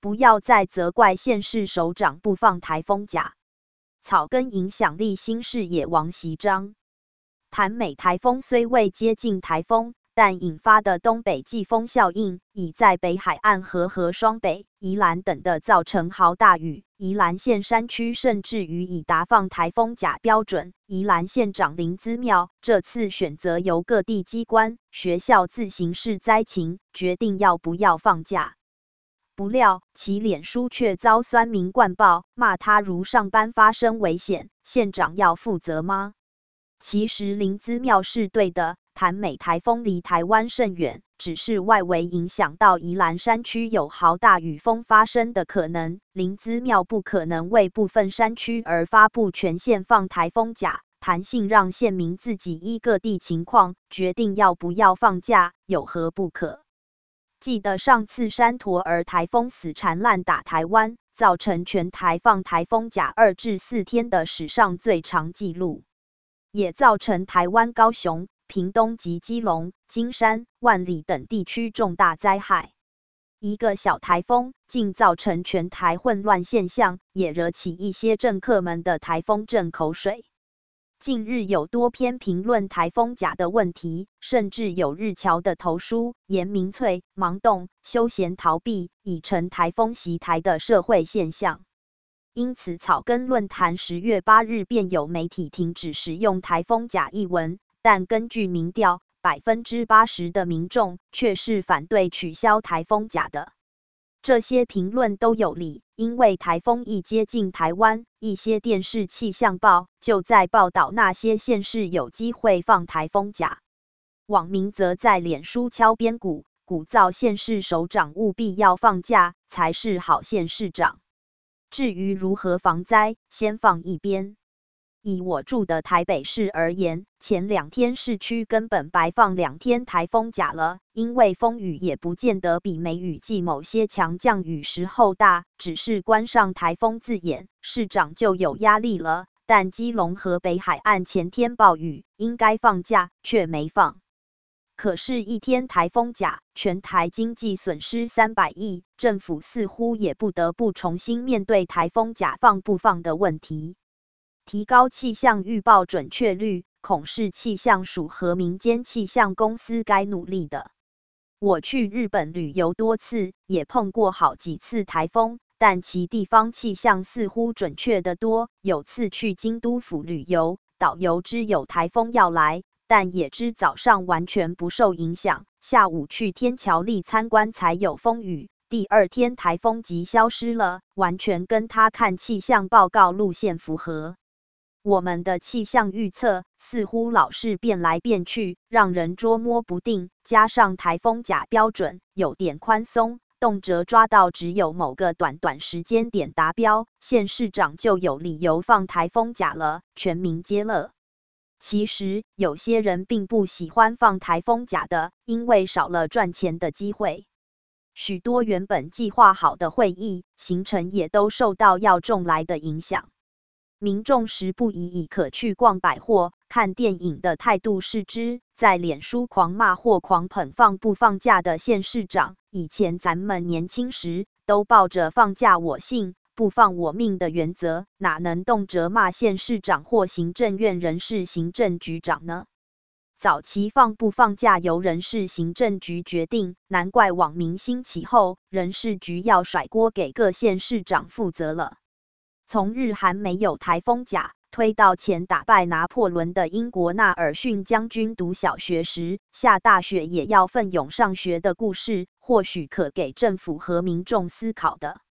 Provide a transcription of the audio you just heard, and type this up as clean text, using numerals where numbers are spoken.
不要再责怪县市首长不放台风假。草根影响力新视野王锡章。潭美台风虽未接近台风，但引发的东北季风效应已在北海岸和双北、宜兰等的造成豪大雨。宜兰县山区甚至于已达放台风假标准。宜兰县长林姿妙这次选择由各地机关、学校自行视灾情，决定要不要放假。不料其脸书却遭酸民灌爆，骂他如上班发生危险，县长要负责吗？其实林姿妙是对的，潭美台风离台湾甚远，只是外围影响到宜兰山区有豪大雨风发生的可能。林姿妙不可能为部分山区而发布全县放台风假，弹性让县民自己依各地情况决定要不要放假，有何不可？记得上次山陀儿台风死缠烂打台湾，造成全台放台风假2至4天的史上最长纪录，也造成台湾高雄、屏东及基隆、金山、万里等地区重大灾害。一个小台风竟造成全台混乱现象，也惹起一些政客们的台风症口水。近日有多篇评论台风假的问题，甚至有日侨的投书，言民粹、盲动、休闲逃避已成台风袭台的社会现象。因此草根论坛10月8日便有媒体停止使用台风假一文，但根据民调，80%的民众却是反对取消台风假的。这些评论都有理，因为台风一接近台湾，一些电视气象报就在报道那些县市有机会放台风假。网民则在脸书敲边鼓，鼓噪县市首长务必要放假，才是好县市长。至于如何防灾，先放一边。以我住的台北市而言，前2天市区根本白放2天台风假了，因为风雨也不见得比梅雨季某些强降雨时候大，只是关上台风字眼，市长就有压力了。但基隆和北海岸前天暴雨，应该放假，却没放。可是一天台风假，全台经济损失300亿，政府似乎也不得不重新面对台风假放不放的问题。提高气象预报准确率，恐是气象署和民间气象公司该努力的。我去日本旅游多次，也碰过好几次台风，但其地方气象似乎准确得多。有次去京都府旅游，导游知有台风要来，但也知早上完全不受影响，下午去天桥立参观才有风雨。第2天台风即消失了，完全跟他看气象报告路线符合。我们的气象预测似乎老是变来变去，让人捉摸不定，加上台风假标准有点宽松，动辄抓到只有某个短时间点达标，县市长就有理由放台风假了，全民皆乐。其实有些人并不喜欢放台风假的，因为少了赚钱的机会。许多原本计划好的会议行程也都受到要众来的影响。民众时不宜以可去逛百货、看电影的态度视之，在脸书狂骂或狂捧放不放假的县市长。以前咱们年轻时都抱着放假我信，不放我命的原则，哪能动辄骂县市长或行政院人事行政局长呢？早期放不放假由人事行政局决定，难怪网民兴起后，人事局要甩锅给各县市长负责了。从日韩没有台风假，推到前打败拿破仑的英国纳尔逊将军读小学时下大雪也要奋勇上学的故事，或许可给政府和民众思考的。